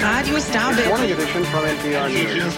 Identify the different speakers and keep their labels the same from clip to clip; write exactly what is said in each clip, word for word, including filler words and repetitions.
Speaker 1: Radio Starbucks.
Speaker 2: Morning edition from N P R News.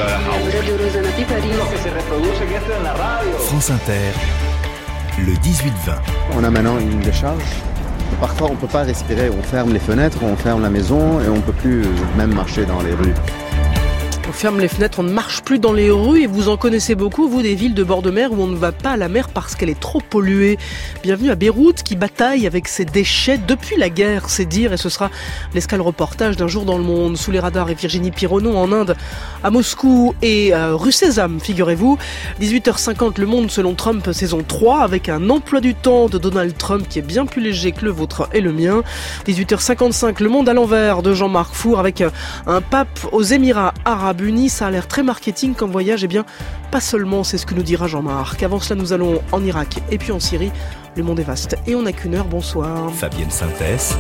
Speaker 3: France Inter, le dix-huit vingt.
Speaker 4: On a maintenant une décharge. Parfois, on ne peut pas respirer. On ferme les fenêtres, on ferme la maison et on ne peut plus même marcher dans les rues.
Speaker 5: On ferme les fenêtres, on ne marche plus dans les rues et vous en connaissez beaucoup, vous, des villes de bord de mer où on ne va pas à la mer parce qu'elle est trop polluée. Bienvenue à Beyrouth qui bataille avec ses déchets depuis la guerre, c'est dire, et ce sera l'escale reportage d'un jour dans le monde. Sous les radars et Virginie Pironon en Inde, à Moscou et euh, rue Sésame, figurez-vous. dix-huit heures cinquante, Le Monde selon Trump, saison trois, avec un emploi du temps de Donald Trump qui est bien plus léger que le vôtre et le mien. dix-huit heures cinquante-cinq, Le Monde à l'envers de Jean-Marc Four, avec un pape aux Émirats Arabes Unis. Ça a l'air très marketing comme voyage, eh bien pas seulement, c'est ce que nous dira Jean-Marc. Avant cela, nous allons en Irak et puis en Syrie. Le monde est vaste et on n'a qu'une heure. Bonsoir
Speaker 3: Fabienne Synthèse.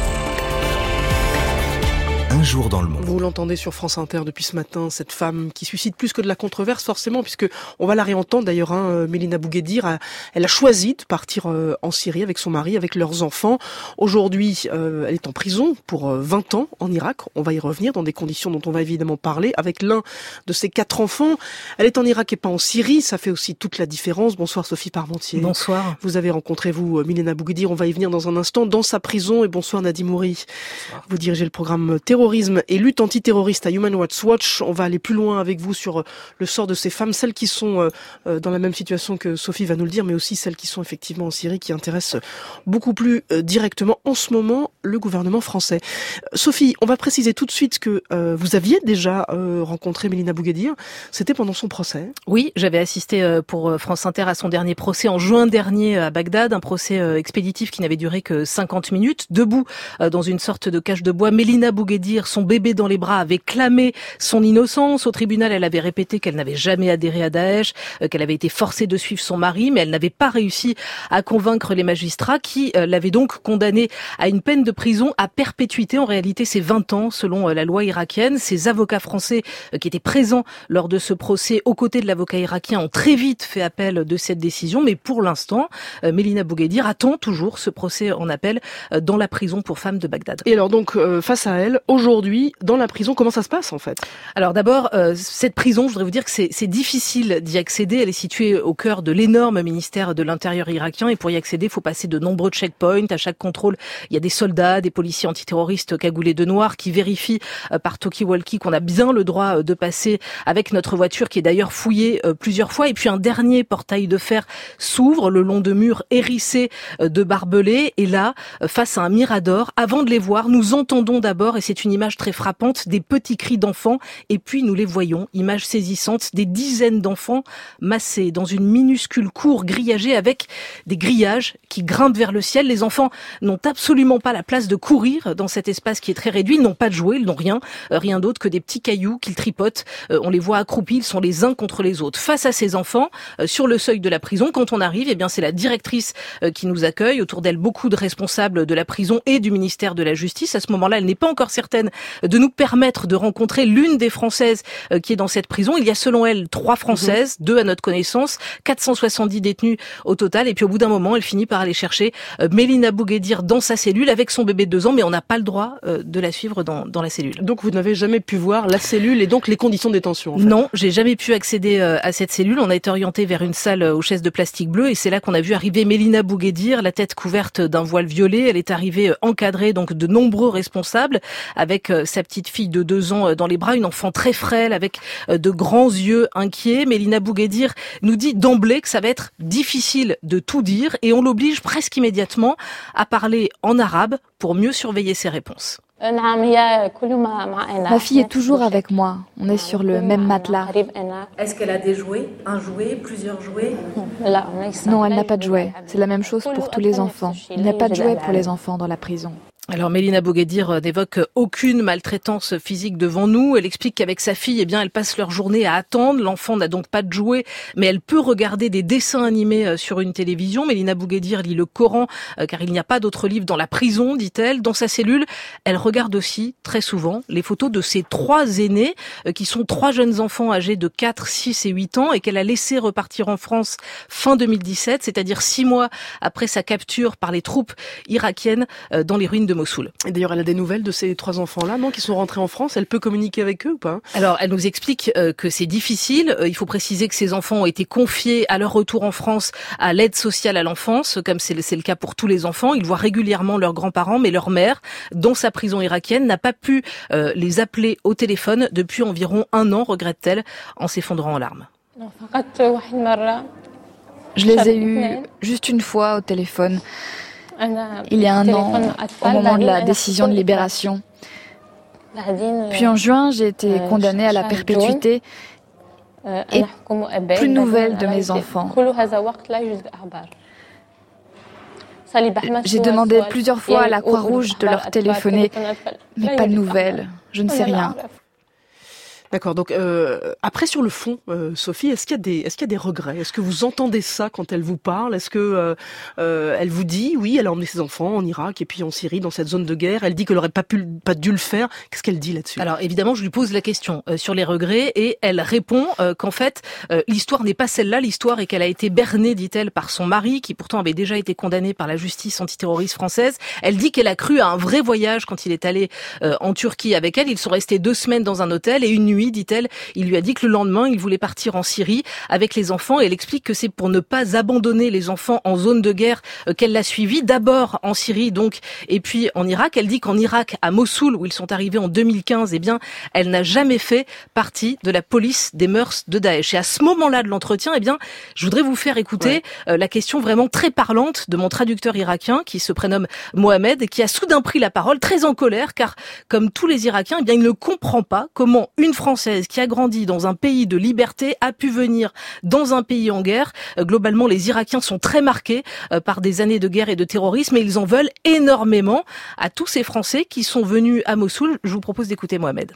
Speaker 3: Un jour dans le monde.
Speaker 5: Vous l'entendez sur France Inter depuis ce matin, cette femme qui suscite plus que de la controverse forcément, puisque on va la réentendre d'ailleurs, hein, Mélina Bouguedir, elle a choisi de partir en Syrie avec son mari, avec leurs enfants. Aujourd'hui, euh, elle est en prison pour vingt ans en Irak. On va y revenir dans des conditions dont on va évidemment parler, avec l'un de ses quatre enfants. Elle est en Irak et pas en Syrie, ça fait aussi toute la différence. Bonsoir Sophie Parmentier.
Speaker 6: Bonsoir.
Speaker 5: Vous avez rencontré, vous, Mélina Bouguedir, on va y venir dans un instant, dans sa prison. Et bonsoir Nadim Mouri. Bonsoir. Vous dirigez le programme Terrorisme et lutte antiterroriste à Human Rights Watch. On va aller plus loin avec vous sur le sort de ces femmes, celles qui sont dans la même situation que Sophie va nous le dire, mais aussi celles qui sont effectivement en Syrie, qui intéressent beaucoup plus directement en ce moment le gouvernement français. Sophie, on va préciser tout de suite que euh, vous aviez déjà euh, rencontré Mélina Bouguedir. C'était pendant son procès.
Speaker 6: Oui, j'avais assisté pour France Inter à son dernier procès en juin dernier à Bagdad, un procès expéditif qui n'avait duré que cinquante minutes. Debout dans une sorte de cage de bois, Mélina Bouguedir, son bébé dans les bras, avait clamé son innocence. Au tribunal, elle avait répété qu'elle n'avait jamais adhéré à Daesh, qu'elle avait été forcée de suivre son mari, mais elle n'avait pas réussi à convaincre les magistrats qui l'avaient donc condamnée à une peine de prison à perpétuité. En réalité, c'est vingt ans selon la loi irakienne. Ses avocats français qui étaient présents lors de ce procès aux côtés de l'avocat irakien ont très vite fait appel de cette décision, mais pour l'instant, Mélina Bouguedir attend toujours ce procès en appel dans la prison pour femmes de Bagdad.
Speaker 5: Et alors donc, euh, face à elle, aujourd'hui, dans la prison, comment ça se passe en fait?
Speaker 6: Alors d'abord, euh, cette prison, je voudrais vous dire que c'est, c'est difficile d'y accéder. Elle est située au cœur de l'énorme ministère de l'Intérieur irakien et pour y accéder, il faut passer de nombreux checkpoints. À chaque contrôle, il y a des soldats, des policiers antiterroristes cagoulés de noir qui vérifient euh, par talkie-walkie qu'on a bien le droit euh, de passer avec notre voiture qui est d'ailleurs fouillée euh, plusieurs fois. Et puis un dernier portail de fer s'ouvre le long de murs hérissés euh, de barbelés. Et là, euh, face à un mirador, avant de les voir, nous entendons d'abord, et c'est une image très frappante, des petits cris d'enfants, et puis nous les voyons, image saisissante, des dizaines d'enfants massés dans une minuscule cour grillagée avec des grillages qui grimpent vers le ciel. Les enfants n'ont absolument pas la place de courir dans cet espace qui est très réduit, ils n'ont pas de jouets, ils n'ont rien, euh, rien d'autre que des petits cailloux qu'ils tripotent. Euh, on les voit accroupis, ils sont les uns contre les autres. Face à ces enfants, euh, sur le seuil de la prison, quand on arrive, eh bien c'est la directrice euh, qui nous accueille, autour d'elle beaucoup de responsables de la prison et du ministère de la Justice. À ce moment-là, elle n'est pas encore certaine de nous permettre de rencontrer l'une des Françaises euh, qui est dans cette prison. Il y a selon elle trois Françaises, mmh. deux à notre connaissance, quatre cent soixante-dix détenus au total. Et puis au bout d'un moment, elle finit par aller chercher euh, Mélina Bouguedir dans sa cellule avec son bébé de deux ans, mais on n'a pas le droit euh, de la suivre dans, dans la cellule.
Speaker 5: Donc vous n'avez jamais pu voir la cellule et donc les conditions de détention en fait.
Speaker 6: Non, j'ai jamais pu accéder euh, à cette cellule. On a été orienté vers une salle euh, aux chaises de plastique bleu et c'est là qu'on a vu arriver Mélina Bouguedir, la tête couverte d'un voile violet. Elle est arrivée euh, encadrée donc de nombreux responsables avec euh, sa petite fille de deux ans euh, dans les bras, une enfant très frêle avec euh, de grands yeux inquiets. Mélina Bouguedir nous dit d'emblée que ça va être difficile de tout dire et on l'oblige presque immédiatement à parler en arabe pour mieux surveiller ses réponses.
Speaker 7: Ma fille est toujours avec moi. On est sur le même matelas.
Speaker 6: Est-ce qu'elle a des jouets? Un jouet? Plusieurs jouets?
Speaker 7: Non, elle n'a pas de jouets. C'est la même chose pour tous les enfants. Il n'y a pas de jouets pour les enfants dans la prison.
Speaker 6: Alors Mélina Bouguedir n'évoque aucune maltraitance physique devant nous. Elle explique qu'avec sa fille, eh bien, elle passe leur journée à attendre. L'enfant n'a donc pas de jouets, mais elle peut regarder des dessins animés sur une télévision. Mélina Bouguedir lit le Coran, car il n'y a pas d'autres livres dans la prison, dit-elle. Dans sa cellule, elle regarde aussi, très souvent, les photos de ses trois aînés, qui sont trois jeunes enfants âgés de quatre, six et huit ans, et qu'elle a laissé repartir en France fin deux mille dix-sept, c'est-à-dire six mois après sa capture par les troupes irakiennes dans les ruines de Mossoul.
Speaker 5: Et d'ailleurs, elle a des nouvelles de ces trois enfants-là, non, qui sont rentrés en France. Elle peut communiquer avec eux ou pas?
Speaker 6: Alors, elle nous explique euh, que c'est difficile. Euh, il faut préciser que ces enfants ont été confiés à leur retour en France à l'aide sociale à l'enfance, comme c'est le, c'est le cas pour tous les enfants. Ils voient régulièrement leurs grands-parents, mais leur mère, dans sa prison irakienne, n'a pas pu euh, les appeler au téléphone depuis environ un an, regrette-t-elle, en s'effondrant en larmes.
Speaker 7: Je les ai eus juste une fois au téléphone, il y a un an, au moment de la décision de libération. Puis en juin, j'ai été condamnée à la perpétuité et plus de nouvelles de mes enfants. J'ai demandé plusieurs fois à la Croix-Rouge de leur téléphoner, mais pas de nouvelles, je ne sais rien.
Speaker 5: D'accord. Donc euh, après sur le fond, euh, Sophie, est-ce qu'il y a des, est-ce qu'il y a des regrets? Est-ce que vous entendez ça quand elle vous parle? Est-ce que euh, euh, elle vous dit, oui, elle a emmené ses enfants en Irak et puis en Syrie, dans cette zone de guerre. Elle dit qu'elle n'aurait pas pu, pas dû le faire. Qu'est-ce qu'elle dit là-dessus?
Speaker 6: Alors évidemment, je lui pose la question euh, sur les regrets et elle répond euh, qu'en fait, euh, l'histoire n'est pas celle-là. L'histoire est qu'elle a été bernée, dit-elle, par son mari, qui pourtant avait déjà été condamné par la justice antiterroriste française. Elle dit qu'elle a cru à un vrai voyage quand il est allé euh, en Turquie avec elle. Ils sont restés deux semaines dans un hôtel et une nuit, dit-elle, il lui a dit que le lendemain, il voulait partir en Syrie avec les enfants et elle explique que c'est pour ne pas abandonner les enfants en zone de guerre qu'elle l'a suivi. D'abord en Syrie, donc, et puis en Irak. Elle dit qu'en Irak, à Mossoul, où ils sont arrivés en deux mille quinze, eh bien, elle n'a jamais fait partie de la police des mœurs de Daesh. Et à ce moment-là de l'entretien, eh bien, je voudrais vous faire écouter ouais. euh, la question vraiment très parlante de mon traducteur irakien qui se prénomme Mohamed et qui a soudain pris la parole, très en colère, car comme tous les Irakiens, eh bien, il ne comprend pas comment une Française qui a grandi dans un pays de liberté a pu venir dans un pays en guerre. Euh, globalement, les Irakiens sont très marqués euh, par des années de guerre et de terrorisme et ils en veulent énormément à tous ces Français qui sont venus à Mossoul. Je vous propose d'écouter Mohamed.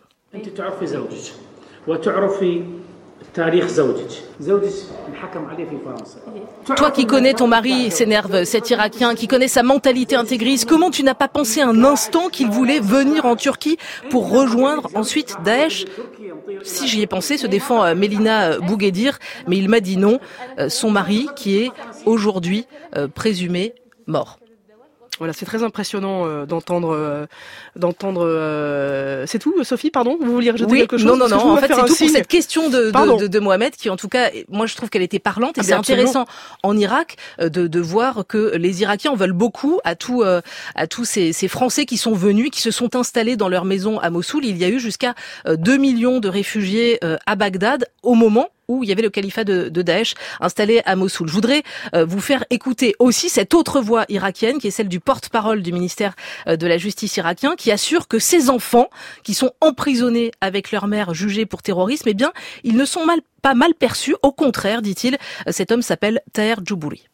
Speaker 6: Toi qui connais ton mari, s'énerve cet Irakien, qui connaît sa mentalité intégriste, comment tu n'as pas pensé un instant qu'il voulait venir en Turquie pour rejoindre ensuite Daesh? Si j'y ai pensé, se défend Mélina Bouguedir, mais il m'a dit non. Son mari, qui est aujourd'hui présumé mort.
Speaker 5: Voilà, c'est très impressionnant euh, d'entendre, euh, d'entendre. Euh... C'est tout, Sophie, pardon. Vous vouliez rajouter
Speaker 6: oui,
Speaker 5: quelque chose?
Speaker 6: Non, non, non. En fait, c'est tout
Speaker 5: signe.
Speaker 6: Pour cette question de, de, de, de Mohamed, qui en tout cas, moi, je trouve qu'elle était parlante. Et ah, c'est intéressant en Irak de, de voir que les Irakiens en veulent beaucoup à tout, euh, à tous ces, ces Français qui sont venus, qui se sont installés dans leur maison à Mossoul. Il y a eu jusqu'à deux millions de réfugiés euh, à Bagdad au moment où il y avait le califat de, de Daesh installé à Mossoul. Je voudrais euh, vous faire écouter aussi cette autre voix irakienne, qui est celle du porte-parole du ministère euh, de la Justice irakien, qui assure que ces enfants, qui sont emprisonnés avec leur mère jugée pour terrorisme, eh bien, ils ne sont mal, pas mal perçus. Au contraire, dit-il, cet homme s'appelle Taher Djoubouri.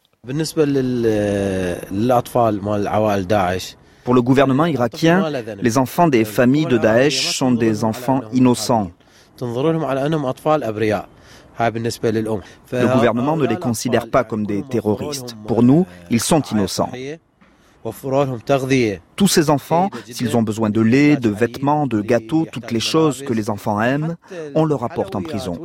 Speaker 1: Pour le gouvernement irakien, les enfants des familles de Daesh sont des enfants innocents. Le gouvernement ne les considère pas comme des terroristes. Pour nous, ils sont innocents. Tous ces enfants, s'ils ont besoin de lait, de vêtements, de gâteaux, toutes les choses que les enfants aiment, on leur apporte en prison.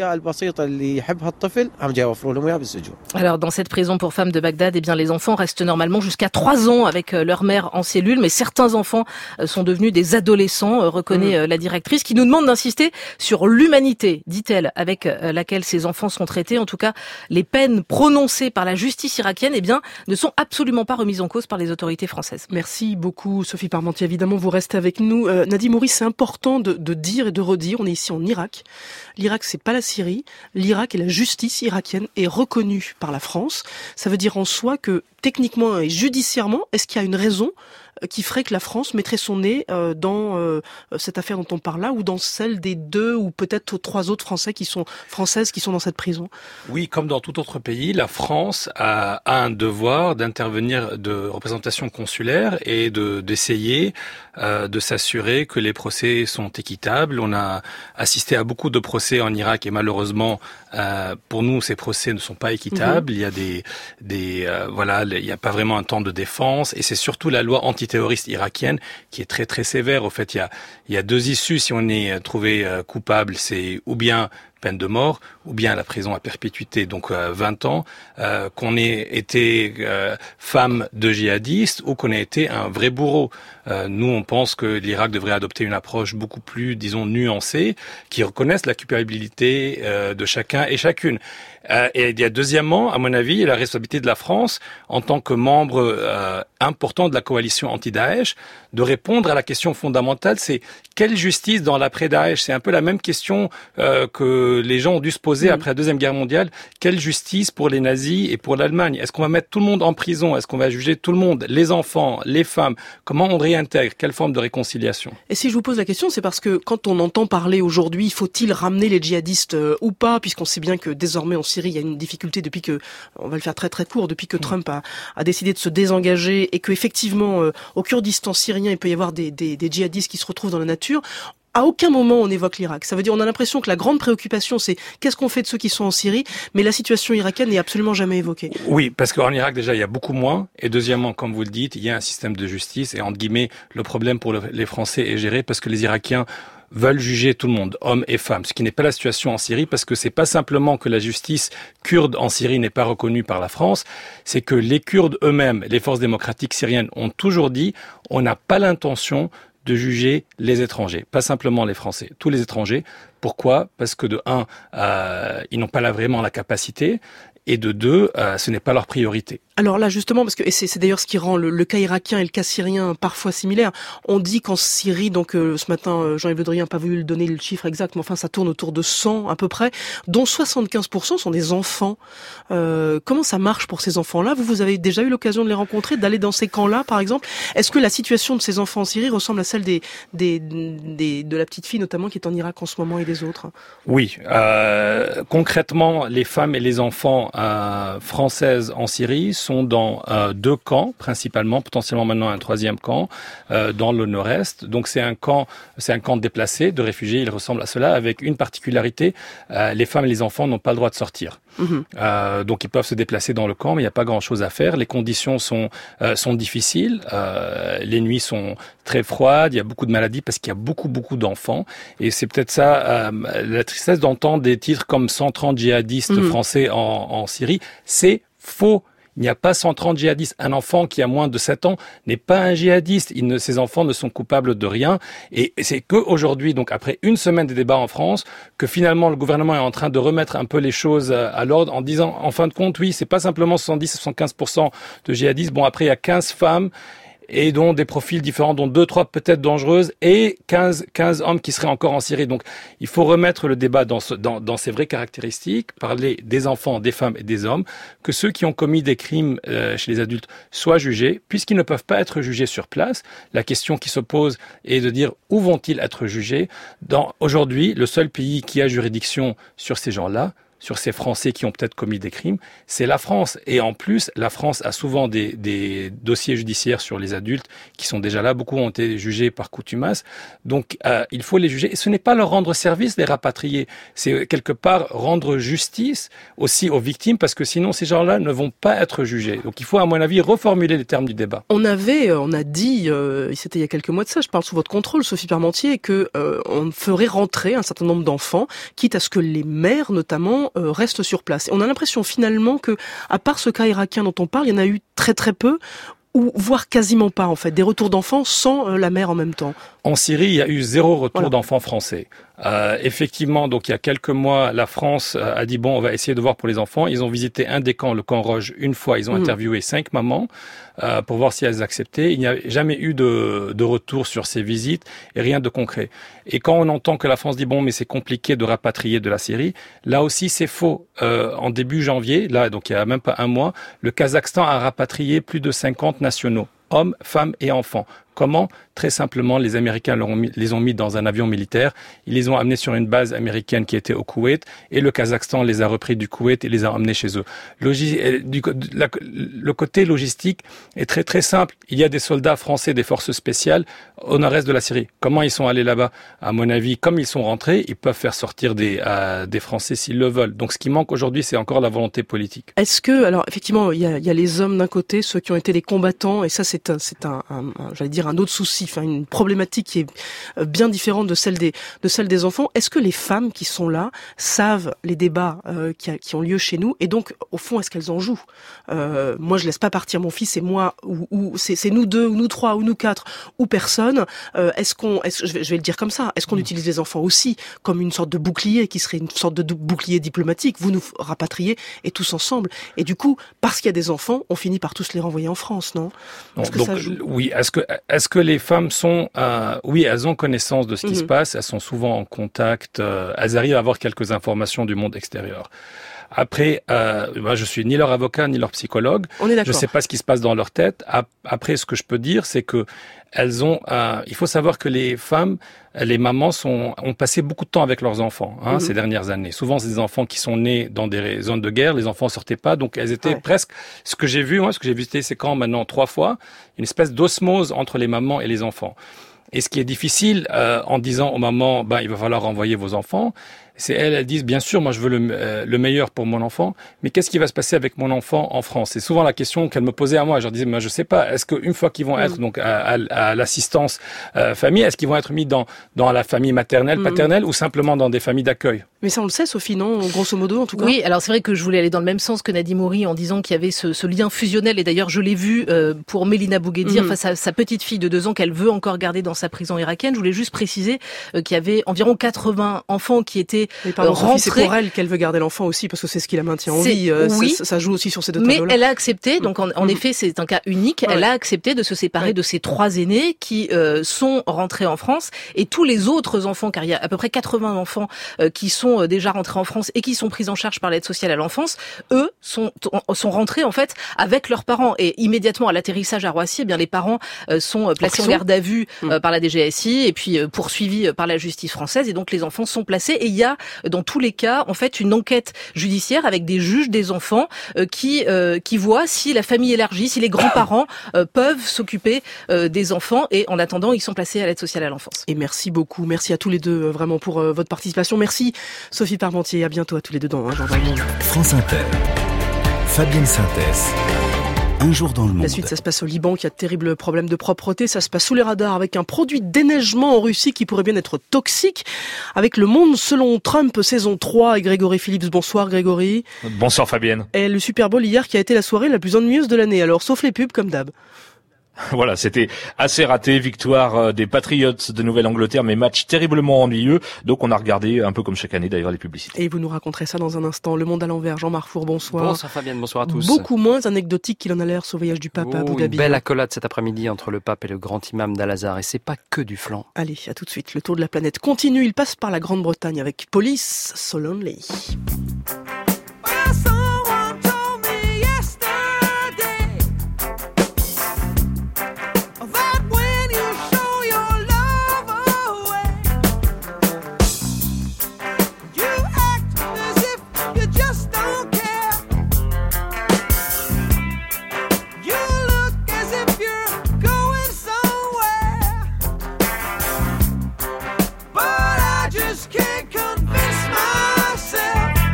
Speaker 6: Alors, dans cette prison pour femmes de Bagdad, eh bien, les enfants restent normalement jusqu'à trois ans avec leur mère en cellule, mais certains enfants sont devenus des adolescents, reconnaît la directrice, qui nous demande d'insister sur l'humanité, dit-elle, avec laquelle ces enfants sont traités. En tout cas, les peines prononcées par la justice irakienne, eh bien, ne sont absolument pas remises en cause par les autorités françaises.
Speaker 5: Merci beaucoup, Sophie Parmentier. Évidemment, vous restez avec nous. Euh, Nadim Maurice, c'est important de, de dire et de redire, on est ici en Irak. L'Irak, c'est pas la Syrie. L'Irak et la justice irakienne est reconnue par la France. Ça veut dire en soi que, techniquement et judiciairement, est-ce qu'il y a une raison qui ferait que la France mettrait son nez euh, dans euh, cette affaire dont on parle là, ou dans celle des deux ou peut-être trois autres Français qui sont françaises qui sont dans cette prison?
Speaker 8: Oui, comme dans tout autre pays, la France a, a un devoir d'intervenir de représentation consulaire et de d'essayer euh, de s'assurer que les procès sont équitables. On a assisté à beaucoup de procès en Irak et malheureusement, euh, pour nous, ces procès ne sont pas équitables. Mmh. Il y a des des euh, voilà, il n'y a pas vraiment un temps de défense et c'est surtout la loi anti terroriste irakienne qui est très très sévère. Au fait, il y a il y a deux issues si on est trouvé euh, coupable, c'est ou bien peine de mort, ou bien la prison à perpétuité, donc euh, vingt ans, euh, qu'on ait été euh, femme de djihadiste ou qu'on ait été un vrai bourreau. Euh, nous, on pense que l'Irak devrait adopter une approche beaucoup plus, disons, nuancée, qui reconnaisse la culpabilité euh, de chacun et chacune. Euh, et il y a deuxièmement, à mon avis, la responsabilité de la France, en tant que membre euh, important de la coalition anti-Daesh, de répondre à la question fondamentale, c'est quelle justice dans l'après-Daesh? C'est un peu la même question euh, que les gens ont dû se poser mmh. après la Deuxième Guerre mondiale. Quelle justice pour les nazis et pour l'Allemagne? Est-ce qu'on va mettre tout le monde en prison? Est-ce qu'on va juger tout le monde? Les enfants, les femmes? Comment on réintègre? Quelle forme de réconciliation?
Speaker 5: Et si je vous pose la question, c'est parce que quand on entend parler aujourd'hui, faut-il ramener les djihadistes euh, ou pas, puisqu'on sait bien que désormais en Syrie, il y a une difficulté depuis que, on va le faire très très court, depuis que Trump a, a décidé de se désengager et que effectivement euh, au Kurdistan syrien, il peut y avoir des, des, des djihadistes qui se retrouvent dans la nature. À aucun moment on évoque l'Irak. Ça veut dire on a l'impression que la grande préoccupation c'est qu'est-ce qu'on fait de ceux qui sont en Syrie, mais la situation irakienne n'est absolument jamais évoquée.
Speaker 8: Oui, parce qu'en Irak déjà il y a beaucoup moins, et deuxièmement, comme vous le dites, il y a un système de justice, et entre guillemets le problème pour le, les Français est géré parce que les Irakiens veulent juger tout le monde, hommes et femmes, ce qui n'est pas la situation en Syrie, parce que c'est pas simplement que la justice kurde en Syrie n'est pas reconnue par la France, c'est que les Kurdes eux-mêmes, les forces démocratiques syriennes ont toujours dit on n'a pas l'intention de juger les étrangers, pas simplement les Français, tous les étrangers. Pourquoi? Parce que de un, euh, ils n'ont pas là vraiment la capacité, et de deux, euh, ce n'est pas leur priorité.
Speaker 5: Alors là, justement, parce que et c'est, c'est d'ailleurs ce qui rend le, le cas irakien et le cas syrien parfois similaires. On dit qu'en Syrie, donc euh, ce matin, euh, Jean-Yves Le Drian n'a pas voulu donner le chiffre exact, mais enfin ça tourne autour de cent à peu près, dont soixante-quinze pour cent sont des enfants. Euh, comment ça marche pour ces enfants-là? Vous, vous avez déjà eu l'occasion de les rencontrer, d'aller dans ces camps-là, par exemple? Est-ce que la situation de ces enfants en Syrie ressemble à celle des, des, des de la petite fille notamment qui est en Irak en ce moment et des autres?
Speaker 8: Oui, euh, concrètement, les femmes et les enfants euh, françaises en Syrie sont dans euh, deux camps, principalement, potentiellement maintenant un troisième camp, euh, dans le nord-est. Donc c'est un camp, c'est un camp déplacé de réfugiés, il ressemble à cela, avec une particularité, euh, les femmes et les enfants n'ont pas le droit de sortir. Mmh. Euh, donc ils peuvent se déplacer dans le camp, mais il n'y a pas grand-chose à faire. Les conditions sont euh, sont difficiles, euh, les nuits sont très froides, il y a beaucoup de maladies parce qu'il y a beaucoup beaucoup d'enfants. Et c'est peut-être ça, euh, la tristesse d'entendre des titres comme cent trente djihadistes mmh. français en, en Syrie, c'est faux. Il n'y a pas cent trente djihadistes. Un enfant qui a moins de sept ans n'est pas un djihadiste. Il ne, ces enfants ne sont coupables de rien. Et c'est qu'aujourd'hui, donc après une semaine de débats en France, que finalement le gouvernement est en train de remettre un peu les choses à l'ordre en disant, en fin de compte, oui, c'est pas simplement soixante-dix à soixante-quinze pour cent de djihadistes. Bon, après, il y a quinze femmes et dont des profils différents, dont deux, trois peut-être dangereuses, et quinze, quinze hommes qui seraient encore en Syrie. Donc, il faut remettre le débat dans, ce, dans, dans ses vraies caractéristiques, parler des enfants, des femmes et des hommes, que ceux qui ont commis des crimes euh, chez les adultes soient jugés, puisqu'ils ne peuvent pas être jugés sur place. La question qui se pose est de dire où vont-ils être jugés. Dans, aujourd'hui, le seul pays qui a juridiction sur ces gens-là, sur ces Français qui ont peut-être commis des crimes, c'est la France. Et en plus, la France a souvent des, des dossiers judiciaires sur les adultes qui sont déjà là. Beaucoup ont été jugés par contumace. Donc, euh, il faut les juger. Et ce n'est pas leur rendre service, les rapatrier. C'est quelque part rendre justice aussi aux victimes, parce que sinon, ces gens-là ne vont pas être jugés. Donc, il faut, à mon avis, reformuler les termes du débat.
Speaker 5: On avait, on a dit, euh, c'était il y a quelques mois de ça, je parle sous votre contrôle, Sophie Parmentier, que euh, on ferait rentrer un certain nombre d'enfants, quitte à ce que les mères, notamment, Euh, reste sur place. Et on a l'impression finalement que, à part ce cas irakien dont on parle, il y en a eu très très peu, ou voire quasiment pas en fait, des retours d'enfants sans euh, la mère en même temps.
Speaker 8: En Syrie, il y a eu zéro retour
Speaker 5: voilà.
Speaker 8: d'enfants français. Euh, effectivement, donc il y a quelques mois, la France a dit bon, on va essayer de voir pour les enfants. Ils ont visité un des camps, le camp Roge, une fois. Ils ont mmh. interviewé cinq mamans euh, pour voir si elles acceptaient. Il n'y a jamais eu de, de retour sur ces visites et rien de concret. Et quand on entend que la France dit bon, mais c'est compliqué de rapatrier de la Syrie, là aussi c'est faux. Euh, en début janvier, là donc il y a même pas un mois, le Kazakhstan a rapatrié plus de cinquante nationaux, hommes, femmes et enfants. Comment? Très simplement, les Américains les ont mis dans un avion militaire, ils les ont amenés sur une base américaine qui était au Koweït, et le Kazakhstan les a repris du Koweït et les a emmenés chez eux. Logi- du, la, le côté logistique est très très simple. Il y a des soldats français des forces spéciales au nord-est de la Syrie. Comment ils sont allés là-bas? À mon avis, comme ils sont rentrés, ils peuvent faire sortir des, euh, des Français s'ils le veulent. Donc ce qui manque aujourd'hui, c'est encore la volonté politique.
Speaker 5: Est-ce que, alors effectivement, il y a, il y a les hommes d'un côté, ceux qui ont été les combattants, et ça c'est un, c'est un, un, un j'allais dire, dire, un autre souci, enfin une problématique qui est bien différente de celle des de celle des enfants. Est-ce que les femmes qui sont là savent les débats euh, qui, a, qui ont lieu chez nous et donc au fond est-ce qu'elles en jouent? euh, Moi je laisse pas partir mon fils, c'est moi ou, ou c'est, c'est nous deux ou nous trois ou nous quatre ou personne. Euh, est-ce qu'on, est-ce, je, vais, je vais le dire comme ça, est-ce qu'on mmh. utilise les enfants aussi comme une sorte de bouclier qui serait une sorte de bouclier diplomatique? Vous nous rapatriez et tous ensemble. Et du coup, parce qu'il y a des enfants, on finit par tous les renvoyer en France, non? Est-ce que
Speaker 8: donc,
Speaker 5: ça joue?
Speaker 8: Oui. Est-ce que est-ce que les femmes sont, euh, oui, elles ont connaissance de ce qui mmh. se passe. Elles sont souvent en contact. Euh, elles arrivent à avoir quelques informations du monde extérieur. Après, euh, moi, je suis ni leur avocat ni leur psychologue.
Speaker 5: On est d'accord.
Speaker 8: Je sais pas ce qui se passe dans leur tête. Après, ce que je peux dire, c'est que elles ont. Euh, il faut savoir que les femmes, les mamans, sont ont passé beaucoup de temps avec leurs enfants hein, mmh. ces dernières années. Souvent, c'est des enfants qui sont nés dans des zones de guerre. Les enfants sortaient pas, donc elles étaient ouais. presque. Ce que j'ai vu, moi, ce que j'ai visité ces camps maintenant trois fois, une espèce d'osmose entre les mamans et les enfants. Et ce qui est difficile euh, en disant aux mamans, ben il va falloir renvoyer vos enfants, c'est elles, elles disent bien sûr, moi je veux le, euh, le meilleur pour mon enfant, mais qu'est-ce qui va se passer avec mon enfant en France? C'est souvent la question qu'elles me posaient à moi. Je leur disais, moi je sais pas, est-ce qu'une fois qu'ils vont être donc à, à, à l'assistance euh, famille, est-ce qu'ils vont être mis dans dans la famille maternelle, mmh. paternelle ou simplement dans des familles d'accueil?
Speaker 5: Mais ça on le sait, Sophie, non? Grosso modo, en tout cas.
Speaker 6: Oui, alors c'est vrai que je voulais aller dans le même sens que Nadim Moury en disant qu'il y avait ce, ce lien fusionnel, et d'ailleurs je l'ai vu euh, pour Mélina Bouguedir mmh. face à sa petite fille de deux ans qu'elle veut encore garder dans sa prison irakienne. Je voulais juste préciser euh, qu'il y avait environ quatre-vingts enfants qui étaient euh, rentrés.
Speaker 5: C'est pour elle qu'elle veut garder l'enfant aussi, parce que c'est ce qui la maintient en vie. Euh,
Speaker 6: oui.
Speaker 5: ça, ça joue aussi sur ces deux
Speaker 6: Mais
Speaker 5: tableaux-là.
Speaker 6: elle a accepté, donc en, en mmh. effet c'est un cas unique, ouais. elle a accepté de se séparer ouais. de ses trois aînés qui euh, sont rentrés en France, et tous les autres enfants, car il y a à peu près quatre-vingts enfants euh, qui sont euh, déjà rentrés en France et qui sont pris en charge par l'aide sociale à l'enfance, eux sont sont rentrés en fait avec leurs parents, et immédiatement à l'atterrissage à Roissy, eh bien les parents euh, sont placés en garde à vue euh, mmh. par la D G S I et puis euh, poursuivis par la justice française, et donc les enfants sont placés, et il y a dans tous les cas en fait une enquête judiciaire avec des juges des enfants euh, qui euh, qui voient si la famille élargie, si les grands-parents euh, peuvent s'occuper euh, des enfants, et en attendant ils sont placés à l'aide sociale à l'enfance.
Speaker 5: Et merci beaucoup, merci à tous les deux euh, vraiment pour euh, votre participation. Merci Sophie Parmentier, à bientôt à tous les deux dans Un jour dans le monde.
Speaker 3: France Inter, Fabienne Synthèse. Un jour dans le monde.
Speaker 5: La suite, ça se passe au Liban, qui a de terribles problèmes de propreté. Ça se passe sous les radars avec un produit de déneigement en Russie qui pourrait bien être toxique. Avec Le Monde selon Trump, saison trois, et Grégory Phillips. Bonsoir Grégory.
Speaker 9: Bonsoir Fabienne.
Speaker 5: Et le Super Bowl hier qui a été la soirée la plus ennuyeuse de l'année. Alors, sauf les pubs comme d'hab.
Speaker 9: Voilà, c'était assez raté, victoire des Patriots de Nouvelle-Angleterre, mais match terriblement ennuyeux. Donc on a regardé, un peu comme chaque année d'ailleurs, les publicités.
Speaker 5: Et vous nous raconterez ça dans un instant. Le Monde à l'envers, Jean-Marc Four, bonsoir.
Speaker 10: Bonsoir Fabienne, bonsoir à tous.
Speaker 5: Beaucoup moins anecdotique qu'il en a l'air, ce voyage du pape oh, à Abu Dhabi.
Speaker 10: Une belle accolade cet après-midi entre le pape et le grand imam d'Al-Azhar, et c'est pas que du flan.
Speaker 5: Allez, à tout de suite. Le tour de la planète continue, il passe par la Grande-Bretagne avec Police So Lonely.
Speaker 11: Can't convince myself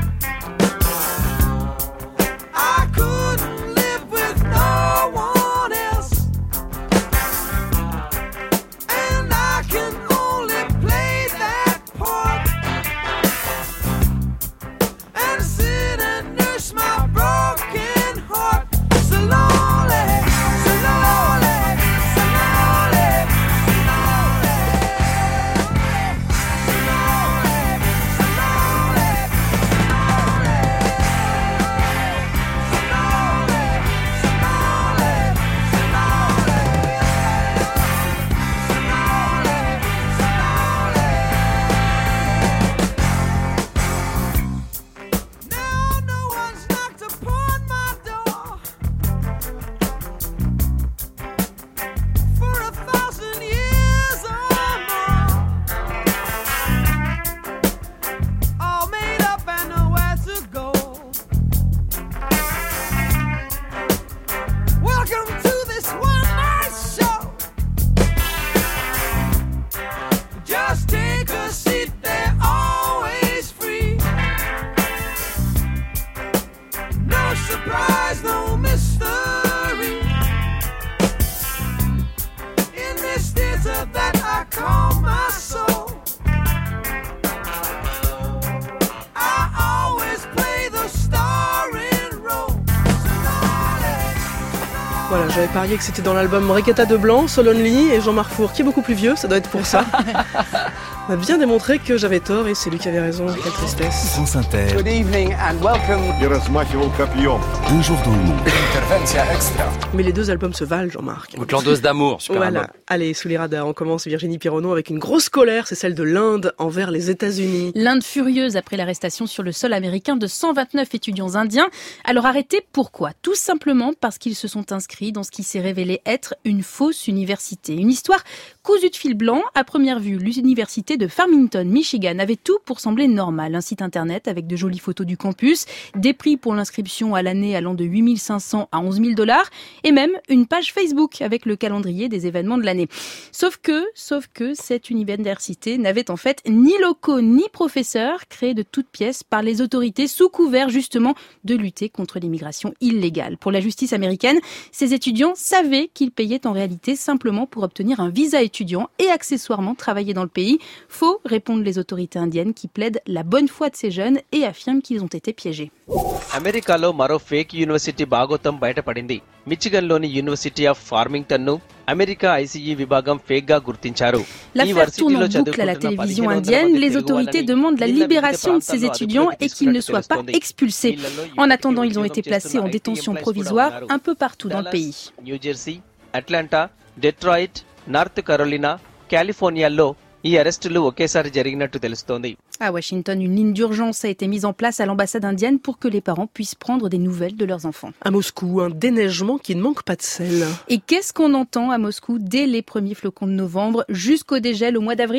Speaker 5: Voilà, j'avais parié que c'était dans l'album Regatta de Blanc, Sol Only et Jean-Marc Four, qui est beaucoup plus vieux, ça doit être pour ça. On a bien démontré que j'avais tort et c'est lui qui avait raison, quelle tristesse.
Speaker 3: France Inter.
Speaker 2: Good evening and welcome.
Speaker 3: Un jour dans le monde.
Speaker 5: Mais les deux albums se valent, Jean-Marc.
Speaker 10: Outlandeuse d'amour, super
Speaker 5: Voilà,
Speaker 10: album.
Speaker 5: allez, sous les radars, on commence Virginie Pironneau avec une grosse colère, c'est celle de l'Inde envers les États-Unis.
Speaker 11: L'Inde furieuse après l'arrestation sur le sol américain de cent vingt-neuf étudiants indiens. Alors arrêtés, pourquoi ? Tout simplement parce qu'ils se sont inscrits dans ce qui s'est révélé être une fausse université. Une histoire cousue de fil blanc. À première vue, l'université de Farmington, Michigan, avait tout pour sembler normal. Un site internet avec de jolies photos du campus, des prix pour l'inscription à l'année allant de huit mille cinq cents à onze mille dollars, et même une page Facebook avec le calendrier des événements de l'année. Sauf que, sauf que cette université n'avait en fait ni locaux ni professeurs, créés de toutes pièces par les autorités sous couvert justement de lutter contre l'immigration illégale. Pour la justice américaine, ces étudiants savaient qu'ils payaient en réalité simplement pour obtenir un visa étudiant et accessoirement travailler dans le pays. Faux, répondent les autorités indiennes qui plaident la bonne foi de ces jeunes et affirment qu'ils ont été piégés.
Speaker 12: అమెరికాలో మరో fake university భాగోతం బయటపడింది. మిచిగన్లోని university of ఫార్మింగ్టన్ను America ICE విభాగం fake గా గుర్తించారు.
Speaker 11: L'affaire tourne en boucle à la télévision indienne. Les autorités demandent la libération de ces étudiants et qu'ils ne soient pas expulsés. En attendant, ils ont été placés en détention provisoire un peu partout dans le pays.
Speaker 12: New Jersey, Atlanta, Detroit, North Carolina, Californiaలో ఈ అరెస్టులు ఒకేసారి జరిగినట్టు తెలుస్తోంది.
Speaker 11: À Washington, une ligne d'urgence a été mise en place à l'ambassade indienne pour que les parents puissent prendre des nouvelles de leurs enfants.
Speaker 5: À Moscou, un déneigement qui ne manque pas de sel.
Speaker 11: Et qu'est-ce qu'on entend à Moscou dès les premiers flocons de novembre jusqu'au dégel au mois d'avril ?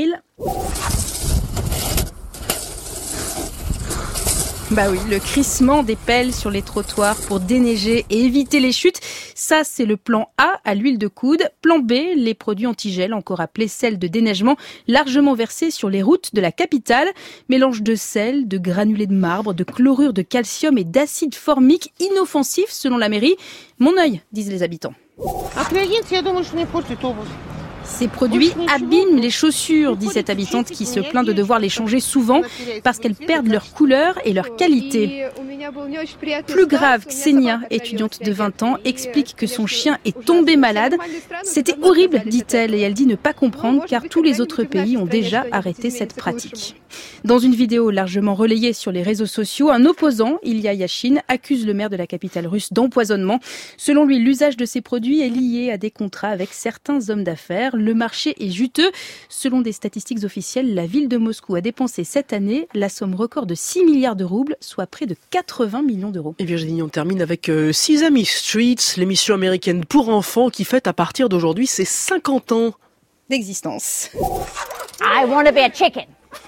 Speaker 11: Bah oui, le crissement des pelles sur les trottoirs pour déneiger et éviter les chutes, ça c'est le plan A à l'huile de coude. Plan B, les produits anti-gel, encore appelés sel de déneigement, largement versés sur les routes de la capitale. Mélange de sel, de granulés de marbre, de chlorure de calcium et d'acide formique, inoffensif selon la mairie. Mon œil, disent les habitants. Ces produits abîment les chaussures, dit cette habitante qui se plaint de devoir les changer souvent parce qu'elles perdent leur couleur et leur qualité. Plus grave, Ksenia, étudiante de vingt ans, explique que son chien est tombé malade. C'était horrible, dit-elle, et elle dit ne pas comprendre car tous les autres pays ont déjà arrêté cette pratique. Dans une vidéo largement relayée sur les réseaux sociaux, un opposant, Ilya Yashin, accuse le maire de la capitale russe d'empoisonnement. Selon lui, l'usage de ces produits est lié à des contrats avec certains hommes d'affaires. Le marché est juteux. Selon des statistiques officielles, la ville de Moscou a dépensé cette année la somme record de six milliards de roubles, soit près de quatre-vingts millions d'euros.
Speaker 5: Et Virginie, on termine avec euh, Sesame Street, l'émission américaine pour enfants qui fête à partir d'aujourd'hui ses cinquante ans
Speaker 11: d'existence.
Speaker 13: I want to be a chicken.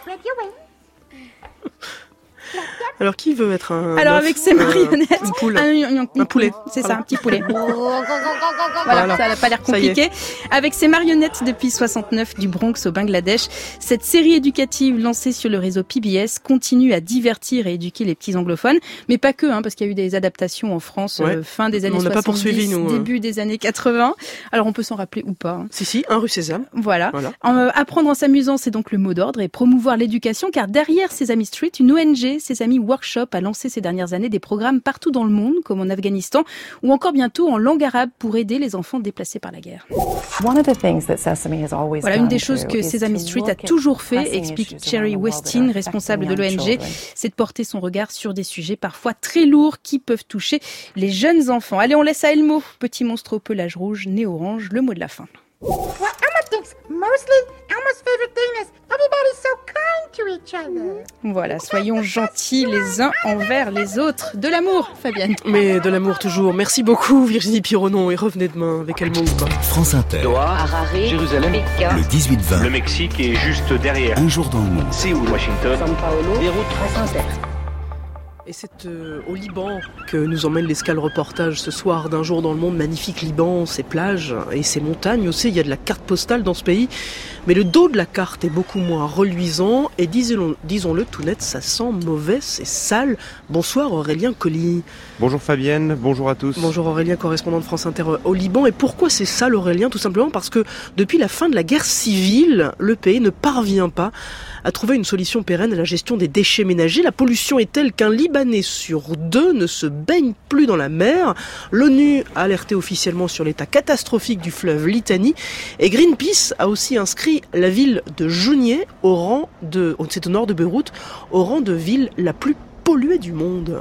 Speaker 5: Alors qui veut être un
Speaker 11: Alors
Speaker 5: œuf,
Speaker 11: avec ses marionnettes,
Speaker 5: un, poule.
Speaker 11: un, un, un,
Speaker 5: un poulet,
Speaker 11: c'est
Speaker 5: voilà.
Speaker 11: ça, un petit poulet. Voilà,
Speaker 5: voilà.
Speaker 11: Ça n'a pas l'air compliqué. Avec ses marionnettes depuis soixante-neuf du Bronx au Bangladesh, cette série éducative lancée sur le réseau P B S continue à divertir et éduquer les petits anglophones, mais pas que, hein, parce qu'il y a eu des adaptations en France ouais. euh, fin des années on soixante-dix, pas poursuivi, nous, début euh... des années quatre-vingts. Alors on peut s'en rappeler ou pas. Hein.
Speaker 5: Si si, un rue Sésame.
Speaker 11: Voilà. voilà. Euh, apprendre en s'amusant, c'est donc le mot d'ordre et promouvoir l'éducation, car derrière Sesame Street, une O N G, Sesame Workshop, a lancé ces dernières années des programmes partout dans le monde, comme en Afghanistan, ou encore bientôt en langue arabe pour aider les enfants déplacés par la guerre. Voilà une des choses que Sesame Street a toujours fait, explique Cherry Westin, responsable de l'O N G, c'est de porter son regard sur des sujets parfois très lourds qui peuvent toucher les jeunes enfants. Allez, on laisse à Elmo, petit monstre au pelage rouge, né orange, le mot de la fin. Voilà, soyons gentils les uns envers les autres. De l'amour, Fabienne.
Speaker 5: Mais de l'amour toujours. Merci beaucoup Virginie Pironneau et revenez demain avec Elmo ou pas.
Speaker 3: France Inter.
Speaker 2: Doha, Harare, Jérusalem, Pékin.
Speaker 3: Le dix-huit vingt.
Speaker 2: Le Mexique est juste derrière.
Speaker 3: Un jour dans le monde.
Speaker 2: Séoul, Washington,
Speaker 13: São Paulo,
Speaker 2: Beyrouth,
Speaker 13: France Inter.
Speaker 5: Et c'est euh, au Liban que nous emmène l'escale reportage ce soir d'un jour dans le monde. Magnifique Liban, ses plages et ses montagnes aussi. Il y a de la carte postale dans ce pays. Mais le dos de la carte est beaucoup moins reluisant. Et disons-le, disons-le tout net, ça sent mauvais, c'est sale. Bonsoir Aurélien Colli.
Speaker 14: Bonjour Fabienne, bonjour à tous.
Speaker 5: Bonjour Aurélien, correspondant de France Inter au Liban. Et pourquoi c'est sale Aurélien ? Tout simplement parce que depuis la fin de la guerre civile, le pays ne parvient pas à trouver une solution pérenne à la gestion des déchets ménagers. La pollution est telle qu'un Libanais Libanais sur deux ne se baignent plus dans la mer. L'ONU a alerté officiellement sur l'état catastrophique du fleuve Litani et Greenpeace a aussi inscrit la ville de Jounieh au rang de, c'est au nord de Beyrouth, au rang de ville la plus polluée du monde.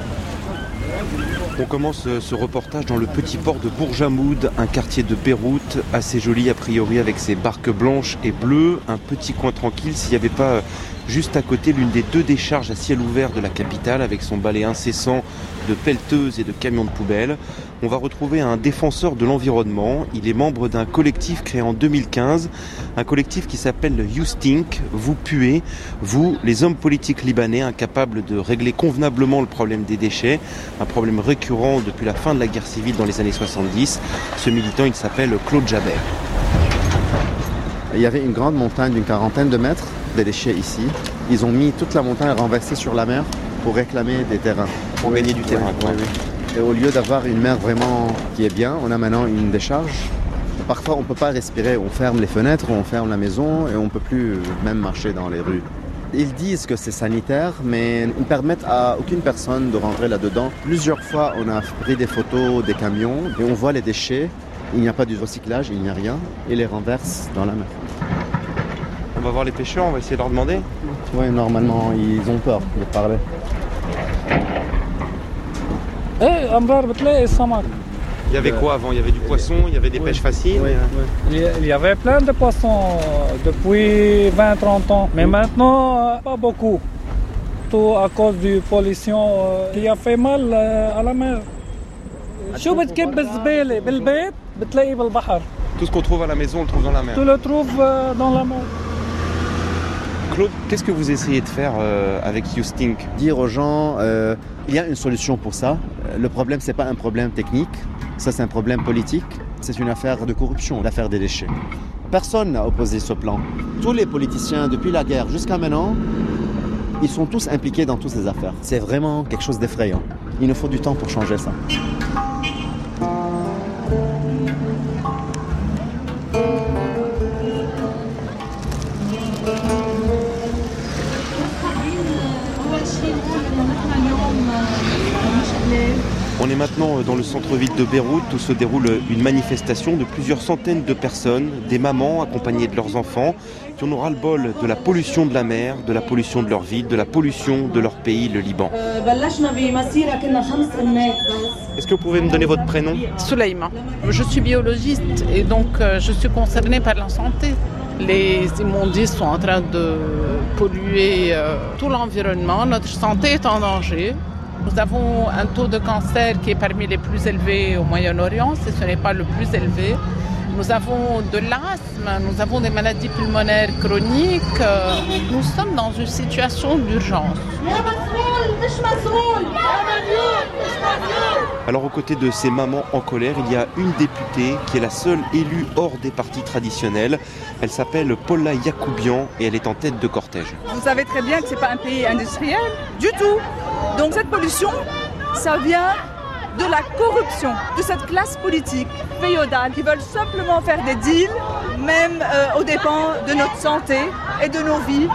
Speaker 14: On commence ce reportage dans le petit port de Bourjamoud, un quartier de Beyrouth assez joli a priori avec ses barques blanches et bleues, un petit coin tranquille s'il n'y avait pas juste à côté l'une des deux décharges à ciel ouvert de la capitale avec son balai incessant de pelleteuses et de camions de poubelles. On va retrouver un défenseur de l'environnement. Il est membre d'un collectif créé en deux mille quinze, un collectif qui s'appelle You Stink, vous puez, vous, les hommes politiques libanais incapables de régler convenablement le problème des déchets, un problème récurrent depuis la fin de la guerre civile dans les années soixante-dix. Ce militant, il s'appelle Claude Jaber.
Speaker 4: Il y avait une grande montagne d'une quarantaine de mètres de déchets ici. Ils ont mis toute la montagne renversée sur la mer pour réclamer des terrains.
Speaker 14: Pour gagner du terrain, quoi.
Speaker 4: Oui, oui. Et au lieu d'avoir une mer vraiment qui est bien, on a maintenant une décharge. Parfois, on ne peut pas respirer. On ferme les fenêtres, on ferme la maison et on ne peut plus même marcher dans les rues. Ils disent que c'est sanitaire, mais ils ne permettent à aucune personne de rentrer là-dedans. Plusieurs fois, on a pris des photos des camions et on voit les déchets. Il n'y a pas de recyclage, il n'y a rien. Et les renversent dans la mer.
Speaker 14: On va voir les pêcheurs, on va essayer de leur demander.
Speaker 4: Oui, normalement, ils ont peur de parler.
Speaker 14: Il y avait quoi avant? Il y avait du poisson, il y avait des oui. pêches faciles.
Speaker 15: Oui, oui. Il y avait plein de poissons depuis vingt à trente ans, mais maintenant, pas beaucoup. Tout à cause de la pollution qui a fait mal à la mer.
Speaker 14: Tout ce qu'on trouve à la maison, on le trouve dans la mer.
Speaker 15: Tu le trouves dans la mer.
Speaker 14: Claude, qu'est-ce que vous essayez de faire euh, avec You Stink?
Speaker 4: Dire aux gens, euh, il y a une solution pour ça. Le problème, c'est pas un problème technique, ça c'est un problème politique. C'est une affaire de corruption, l'affaire des déchets. Personne n'a opposé ce plan. Tous les politiciens, depuis la guerre jusqu'à maintenant, ils sont tous impliqués dans toutes ces affaires. C'est vraiment quelque chose d'effrayant. Il nous faut du temps pour changer ça.
Speaker 14: On est maintenant dans le centre-ville de Beyrouth où se déroule une manifestation de plusieurs centaines de personnes, des mamans accompagnées de leurs enfants, qui en ont ras-le-bol de la pollution de la mer, de la pollution de leur ville, de la pollution de leur pays, le Liban. Est-ce que vous pouvez me donner votre prénom?
Speaker 16: Souleïma. Je suis biologiste et donc je suis concernée par la santé. Les immondices sont en train de polluer tout l'environnement, notre santé est en danger. Nous avons un taux de cancer qui est parmi les plus élevés au Moyen-Orient, si ce n'est pas le plus élevé. Nous avons de l'asthme, nous avons des maladies pulmonaires chroniques. Nous sommes dans une situation d'urgence.
Speaker 14: Alors aux côtés de ces mamans en colère, il y a une députée qui est la seule élue hors des partis traditionnels. Elle s'appelle Paula Yacoubian et elle est en tête de cortège.
Speaker 17: Vous savez très bien que ce n'est pas un pays industriel du tout. Donc cette pollution, ça vient de la corruption de cette classe politique féodale qui veulent simplement faire des deals, même euh, aux dépens de notre santé et de nos vies.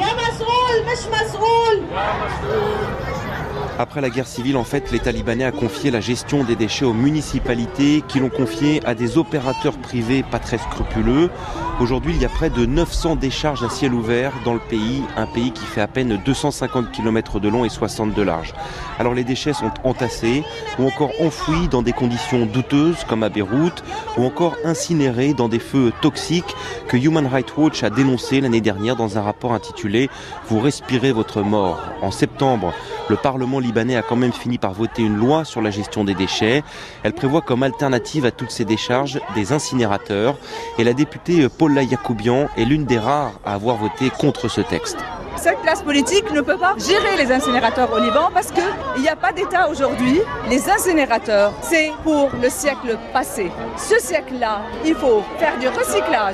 Speaker 14: Après la guerre civile, en fait, l'État libanais a confié la gestion des déchets aux municipalités qui l'ont confié à des opérateurs privés pas très scrupuleux. Aujourd'hui, il y a près de neuf cents décharges à ciel ouvert dans le pays, un pays qui fait à peine deux cent cinquante kilomètres de long et soixante de large. Alors les déchets sont entassés ou encore enfouis dans des conditions douteuses comme à Beyrouth ou encore incinérés dans des feux toxiques que Human Rights Watch a dénoncé l'année dernière dans un rapport intitulé « Vous respirez votre mort ». En septembre, le Parlement libanais a quand même fini par voter une loi sur la gestion des déchets. Elle prévoit comme alternative à toutes ces décharges des incinérateurs et la députée Paula Yacoubian est l'une des rares à avoir voté contre ce texte.
Speaker 17: Cette classe politique ne peut pas gérer les incinérateurs au Liban parce qu'il n'y a pas d'État aujourd'hui. Les incinérateurs, c'est pour le siècle passé. Ce siècle-là, il faut faire du recyclage.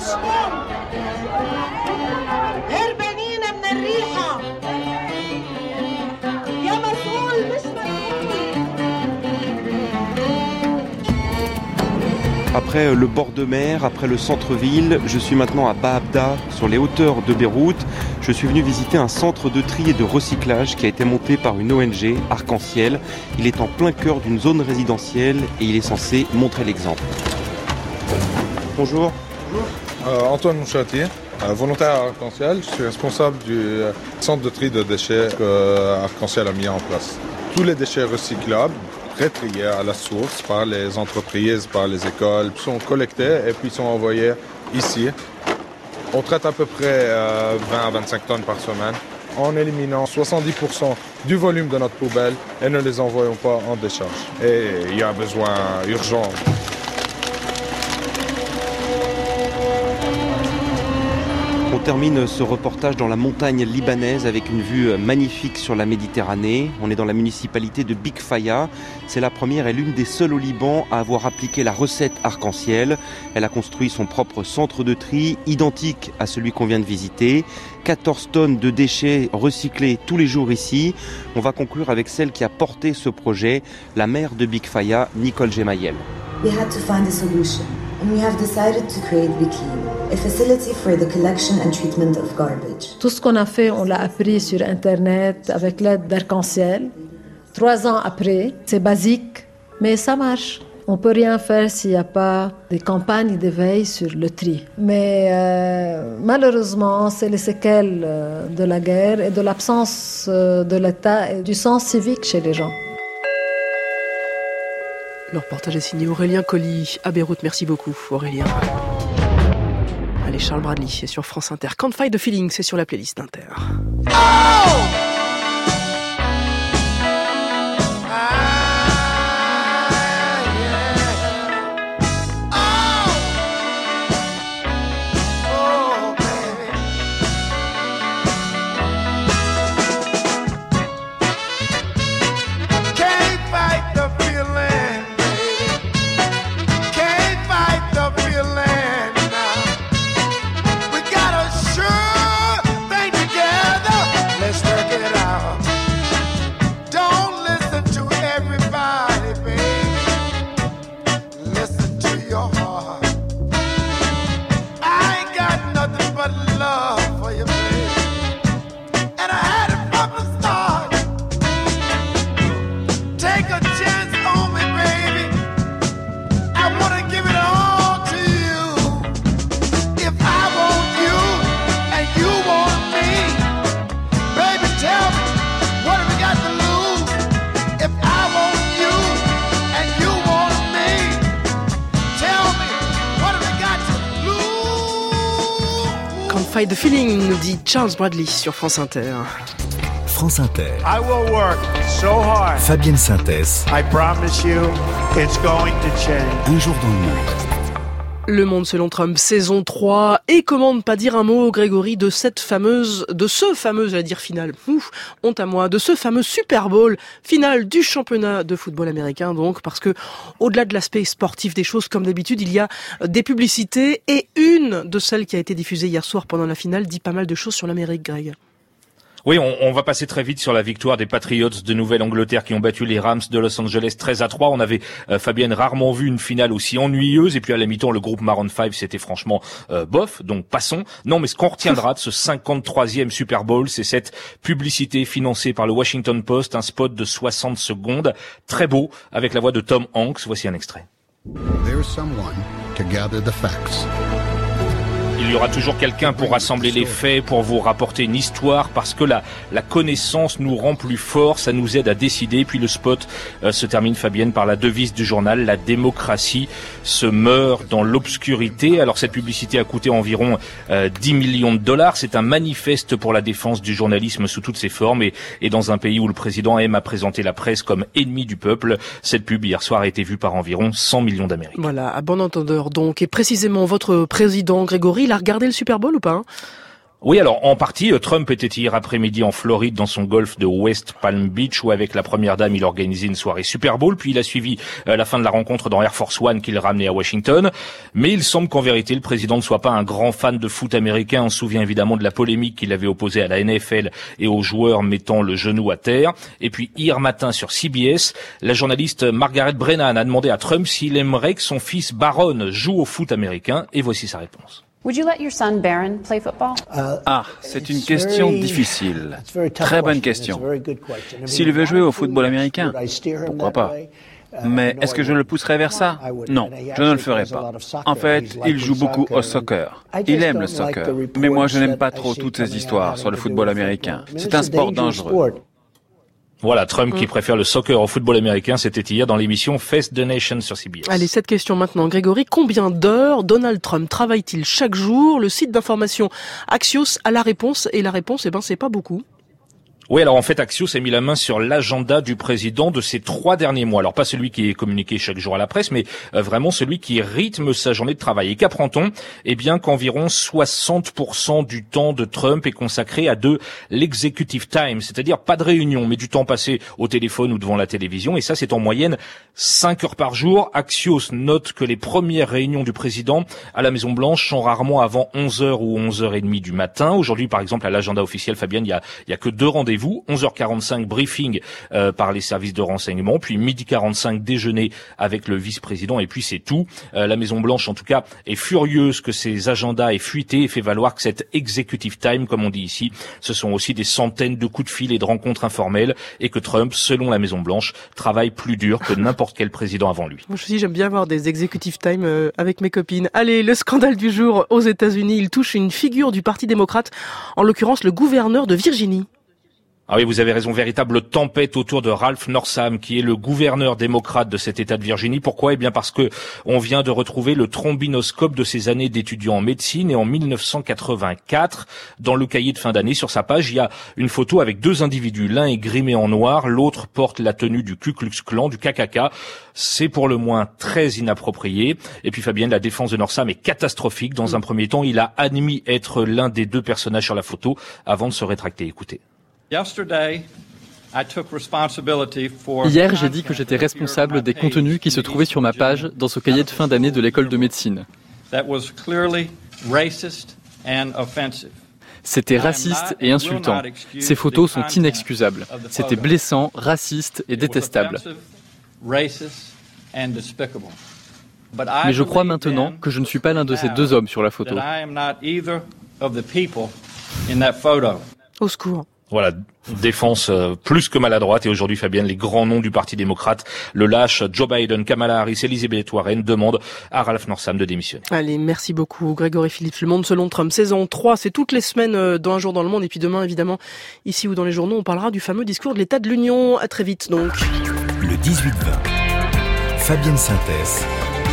Speaker 14: Après le bord de mer, après le centre-ville, je suis maintenant à Baabda, sur les hauteurs de Beyrouth. Je suis venu visiter un centre de tri et de recyclage qui a été monté par une O N G, Arc-en-Ciel. Il est en plein cœur d'une zone résidentielle et il est censé montrer l'exemple. Bonjour.
Speaker 18: Bonjour. Euh, Antoine Mouchati, euh, volontaire à Arc-en-Ciel. Je suis responsable du euh, centre de tri de déchets que euh, Arc-en-Ciel a mis en place. Tous les déchets recyclables, retriés à la source par les entreprises, par les écoles, sont collectés et puis sont envoyés ici. On traite à peu près euh, vingt à vingt-cinq tonnes par semaine en éliminant soixante-dix pour cent du volume de notre poubelle et ne les envoyons pas en décharge. Et il y a un besoin urgent.
Speaker 14: On termine ce reportage dans la montagne libanaise avec une vue magnifique sur la Méditerranée. On est dans la municipalité de Big Faya. C'est la première et l'une des seules au Liban à avoir appliqué la recette Arc-en-Ciel. Elle a construit son propre centre de tri, identique à celui qu'on vient de visiter. quatorze tonnes de déchets recyclés tous les jours ici. On va conclure avec celle qui a porté ce projet, la maire de Big Faya, Nicole Gemayel.
Speaker 19: We had to find a solution, and we have decided to create Biclean, a facility for the collection and treatment of garbage.
Speaker 20: Tout ce qu'on a fait, on l'a appris sur Internet avec l'aide d'Arc-en-Ciel. Trois ans après, c'est basique, mais ça marche. On peut rien faire s'il n'y a pas des campagnes d'éveil sur le tri. Mais euh, malheureusement, c'est les séquelles euh, de la guerre et de l'absence euh, de l'État et du sens civique chez les gens.
Speaker 5: Le reportage est signé Aurélien Colli à Beyrouth. Merci beaucoup Aurélien. Allez, Charles Bradley, c'est sur France Inter. Can't Fight the Feeling, c'est sur la playlist Inter. Oh! Fight the Feeling, nous dit Charles Bradley sur France Inter.
Speaker 3: France Inter.
Speaker 21: I will work so hard.
Speaker 3: Fabienne Synthèse.
Speaker 21: I promise you, it's going to change.
Speaker 3: Un jour dans le monde.
Speaker 5: Le Monde selon Trump, saison trois. Et comment ne pas dire un mot, Grégory, de cette fameuse, de ce fameux, j'allais dire finale, ouf, honte à moi, de ce fameux Super Bowl, finale du championnat de football américain, donc, parce que, au-delà de l'aspect sportif des choses, comme d'habitude, il y a des publicités, et une de celles qui a été diffusée hier soir pendant la finale dit pas mal de choses sur l'Amérique, Greg.
Speaker 9: Oui, on, on va passer très vite sur la victoire des Patriots de Nouvelle-Angleterre qui ont battu les Rams de Los Angeles treize à trois. On avait, euh, Fabienne, rarement vu une finale aussi ennuyeuse. Et puis à la mi-temps, le groupe Maroon cinq, c'était franchement euh, bof. Donc passons. Non, mais ce qu'on retiendra de ce cinquante-troisième Super Bowl, c'est cette publicité financée par le Washington Post, un spot de soixante secondes, très beau, avec la voix de Tom Hanks. Voici un extrait.
Speaker 22: There's someone to gather the facts.
Speaker 9: Il y aura toujours quelqu'un pour rassembler les faits, pour vous rapporter une histoire, parce que la, la connaissance nous rend plus forts, ça nous aide à décider. Puis le spot euh, se termine, Fabienne, par la devise du journal, la démocratie se meurt dans l'obscurité. Alors cette publicité a coûté environ euh, dix millions de dollars. C'est un manifeste pour la défense du journalisme sous toutes ses formes. Et, et dans un pays où le président aime à présenter la presse comme ennemi du peuple, cette pub hier soir a été vue par environ cent millions d'Américains.
Speaker 5: Voilà, à bon entendeur donc. Et précisément, votre président, Grégory, il a regardé le Super Bowl ou pas, hein?
Speaker 9: Oui, alors en partie, Trump était hier après-midi en Floride dans son golf de West Palm Beach où avec la première dame, il organisait une soirée Super Bowl, puis il a suivi euh, la fin de la rencontre dans Air Force One qu'il ramenait à Washington. Mais il semble qu'en vérité, le président ne soit pas un grand fan de foot américain. On se souvient évidemment de la polémique qu'il avait opposée à la N F L et aux joueurs mettant le genou à terre. Et puis hier matin sur C B S, la journaliste Margaret Brennan a demandé à Trump s'il aimerait que son fils Baron joue au foot américain. Et voici sa réponse.
Speaker 1: Would you let your son Barron play football?
Speaker 7: Ah, c'est une question difficile. Très bonne question. S'il veut jouer au football américain, pourquoi pas? Mais est-ce que je le pousserais vers ça? Non, je ne le ferai pas. En fait, il joue beaucoup au soccer. Il aime le soccer. Mais moi, je n'aime pas trop toutes ces histoires sur le football américain. C'est un sport dangereux.
Speaker 9: Voilà, Trump qui préfère le soccer au football américain, c'était hier dans l'émission Face the Nation sur C B S.
Speaker 5: Allez, cette question maintenant, Grégory. Combien d'heures Donald Trump travaille-t-il chaque jour? Le site d'information Axios a la réponse, et la réponse, eh ben, c'est pas beaucoup.
Speaker 9: Oui, alors en fait, Axios a mis la main sur l'agenda du président de ces trois derniers mois. Alors pas celui qui est communiqué chaque jour à la presse, mais euh, vraiment celui qui rythme sa journée de travail. Et qu'apprend-on? Eh bien qu'environ soixante pour cent du temps de Trump est consacré à de l'executive time, c'est-à-dire pas de réunion, mais du temps passé au téléphone ou devant la télévision. Et ça, c'est en moyenne cinq heures par jour. Axios note que les premières réunions du président à la Maison-Blanche sont rarement avant onze heures ou onze heures trente du matin. Aujourd'hui, par exemple, à l'agenda officiel, Fabienne, il y a, il y a que deux rendez-vous. onze heures quarante-cinq, briefing euh, par les services de renseignement, puis midi quarante-cinq, déjeuner avec le vice-président, et puis c'est tout. Euh, la Maison-Blanche, en tout cas, est furieuse que ces agendas aient fuité et fait valoir que cette executive time, comme on dit ici, ce sont aussi des centaines de coups de fil et de rencontres informelles, et que Trump, selon la Maison-Blanche, travaille plus dur que n'importe quel président avant lui.
Speaker 5: Moi aussi, j'aime bien avoir des executive time euh, avec mes copines. Allez, le scandale du jour aux États-Unis, il touche une figure du Parti démocrate, en l'occurrence le gouverneur de Virginie.
Speaker 9: Ah oui, vous avez raison, véritable tempête autour de Ralph Northam, qui est le gouverneur démocrate de cet État de Virginie. Pourquoi? Eh bien parce que on vient de retrouver le trombinoscope de ses années d'étudiant en médecine, et en mille neuf cent quatre-vingt-quatre, dans le cahier de fin d'année, sur sa page, il y a une photo avec deux individus. L'un est grimé en noir, l'autre porte la tenue du Ku Klux Klan, du K K K. C'est pour le moins très inapproprié. Et puis Fabienne, la défense de Northam est catastrophique. Dans un premier temps, il a admis être l'un des deux personnages sur la photo avant de se rétracter. Écoutez.
Speaker 23: Hier, j'ai dit que j'étais responsable des contenus qui se trouvaient sur ma page dans ce cahier de fin d'année de l'école de médecine. C'était raciste et insultant. Ces photos sont inexcusables. C'était blessant, raciste et détestable. Mais je crois maintenant que je ne suis pas l'un de ces deux hommes sur la photo.
Speaker 5: Au secours.
Speaker 9: Voilà, défense euh, plus que maladroite. Et aujourd'hui, Fabienne, les grands noms du Parti démocrate le lâchent. Joe Biden, Kamala Harris, Elizabeth Warren demandent à Ralph Northam de démissionner.
Speaker 5: Allez, merci beaucoup Grégory Phillips. Le Monde selon Trump, saison trois, c'est toutes les semaines euh, dans Un jour dans le monde. Et puis demain, évidemment, ici ou dans les journaux, on parlera du fameux discours de l'État de l'Union. À très vite donc.
Speaker 3: Le dix-huit vingt, Fabienne Synthèse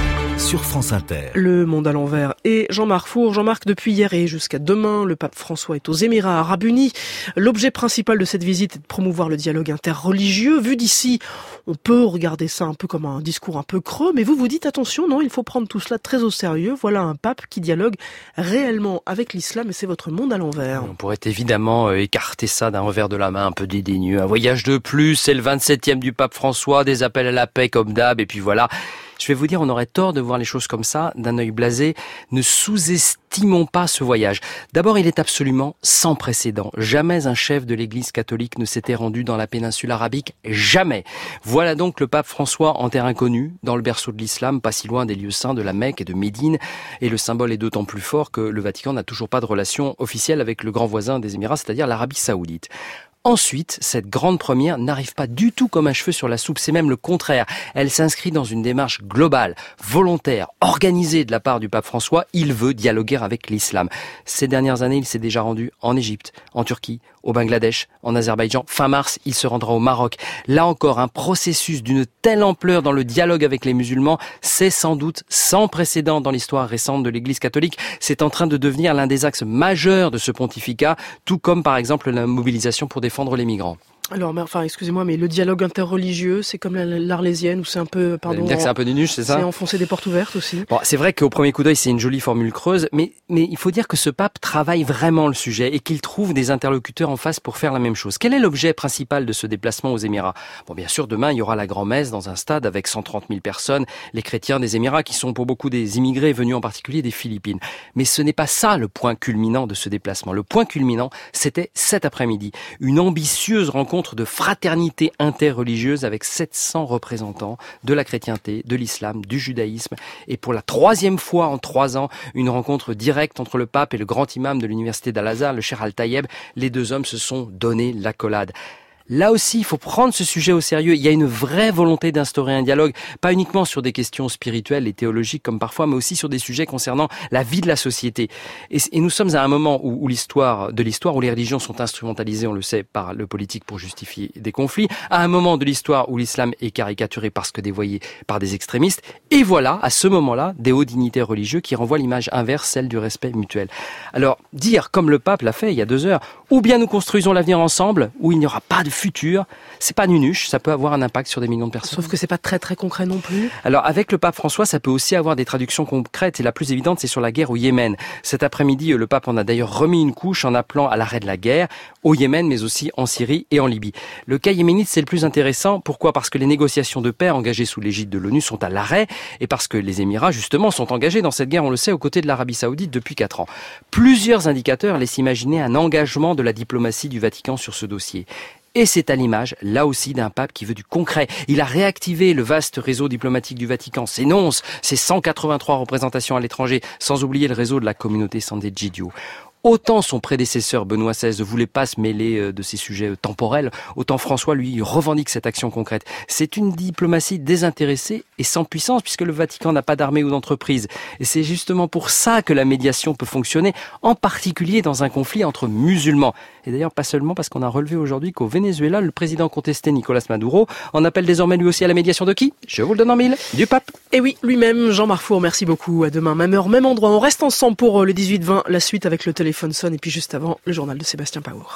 Speaker 3: sur France Inter.
Speaker 5: Le Monde à l'envers et Jean-Marc Four. Jean-Marc, depuis hier et jusqu'à demain, le pape François est aux Émirats Arabes Unis. L'objet principal de cette visite est de promouvoir le dialogue interreligieux. Vu d'ici, on peut regarder ça un peu comme un discours un peu creux, mais vous vous dites attention, non, il faut prendre tout cela très au sérieux. Voilà un pape qui dialogue réellement avec l'islam et c'est votre Monde à l'envers.
Speaker 10: On pourrait évidemment écarter ça d'un revers de la main un peu dédaigneux. Un voyage de plus, c'est le vingt-septième du pape François, des appels à la paix comme d'hab, et puis voilà. Je vais vous dire, on aurait tort de voir les choses comme ça, d'un œil blasé. Ne sous-estimons pas ce voyage. D'abord, il est absolument sans précédent. Jamais un chef de l'Église catholique ne s'était rendu dans la péninsule arabique. Jamais. Voilà donc le pape François en terre inconnue, dans le berceau de l'islam, pas si loin des lieux saints de la Mecque et de Médine. Et le symbole est d'autant plus fort que le Vatican n'a toujours pas de relation officielle avec le grand voisin des Émirats, c'est-à-dire l'Arabie Saoudite. Ensuite, cette grande première n'arrive pas du tout comme un cheveu sur la soupe, c'est même le contraire. Elle s'inscrit dans une démarche globale, volontaire, organisée de la part du pape François. Il veut dialoguer avec l'islam. Ces dernières années, il s'est déjà rendu en Égypte, en Turquie, au Bangladesh, en Azerbaïdjan. Fin mars, il se rendra au Maroc. Là encore, un processus d'une telle ampleur dans le dialogue avec les musulmans, c'est sans doute sans précédent dans l'histoire récente de l'Église catholique. C'est en train de devenir l'un des axes majeurs de ce pontificat, tout comme par exemple la mobilisation pour défendre les migrants.
Speaker 5: Alors, mais, enfin, excusez-moi, mais le dialogue interreligieux, c'est comme l'Arlésienne, où c'est un peu, pardon,
Speaker 10: dire que c'est un peu nunuche, c'est ça?
Speaker 5: C'est enfoncer des portes ouvertes aussi.
Speaker 10: Bon, c'est vrai qu'au premier coup d'œil, c'est une jolie formule creuse, mais, mais il faut dire que ce pape travaille vraiment le sujet et qu'il trouve des interlocuteurs en face pour faire la même chose. Quel est l'objet principal de ce déplacement aux Émirats? Bon, bien sûr, demain, il y aura la grand-messe dans un stade avec cent trente mille personnes, les chrétiens des Émirats, qui sont pour beaucoup des immigrés venus en particulier des Philippines. Mais ce n'est pas ça le point culminant de ce déplacement. Le point culminant, c'était cet après-midi. Une ambitieuse rencontre rencontre de fraternité interreligieuse avec sept cents représentants de la chrétienté, de l'islam, du judaïsme. Et pour la troisième fois en trois ans, une rencontre directe entre le pape et le grand imam de l'université d'Al-Azhar, le Cheikh Al-Tayeb. Les deux hommes se sont donné l'accolade. Là aussi, il faut prendre ce sujet au sérieux. Il y a une vraie volonté d'instaurer un dialogue, pas uniquement sur des questions spirituelles et théologiques comme parfois, mais aussi sur des sujets concernant la vie de la société. Et, et nous sommes à un moment où, où l'histoire de l'histoire, où les religions sont instrumentalisées, on le sait, par le politique pour justifier des conflits, à un moment de l'histoire où l'islam est caricaturé parce que dévoyé par des extrémistes. Et voilà, à ce moment-là, des hauts dignitaires religieux qui renvoient l'image inverse, celle du respect mutuel. Alors, dire, comme le pape l'a fait il y a deux heures, ou bien nous construisons l'avenir ensemble, où il n'y aura pas de futur, c'est pas nunuche, ça peut avoir un impact sur des millions de personnes.
Speaker 5: Sauf que c'est pas très très concret non plus.
Speaker 10: Alors avec le pape François, ça peut aussi avoir des traductions concrètes et la plus évidente, c'est sur la guerre au Yémen. Cet après-midi, le pape en a d'ailleurs remis une couche en appelant à l'arrêt de la guerre au Yémen, mais aussi en Syrie et en Libye. Le cas yéménite, c'est le plus intéressant. Pourquoi ? Parce que les négociations de paix engagées sous l'égide de l'ONU sont à l'arrêt et parce que les Émirats, justement, sont engagés dans cette guerre, on le sait, aux côtés de l'Arabie Saoudite depuis quatre ans. Plusieurs indicateurs laissent imaginer un engagement de la diplomatie du Vatican sur ce dossier. Et c'est à l'image, là aussi, d'un pape qui veut du concret. Il a réactivé le vaste réseau diplomatique du Vatican, ses nonces, ses cent quatre-vingt-trois représentations à l'étranger, sans oublier le réseau de la communauté Sant'Egidio. Autant son prédécesseur Benoît seize ne voulait pas se mêler de ces sujets temporels, autant François, lui, revendique cette action concrète. C'est une diplomatie désintéressée et sans puissance, puisque le Vatican n'a pas d'armée ou d'entreprise. Et c'est justement pour ça que la médiation peut fonctionner, en particulier dans un conflit entre musulmans. Et d'ailleurs, pas seulement parce qu'on a relevé aujourd'hui qu'au Venezuela, le président contesté Nicolás Maduro en appelle désormais lui aussi à la médiation de qui ? Je vous le donne en mille, du pape.
Speaker 5: Et oui, lui-même, Jean Marfour, merci beaucoup. À demain, même heure, même endroit. On reste ensemble pour le dix-huit vingt, la suite avec le téléphone sonne et puis juste avant, le journal de Sébastien Paour.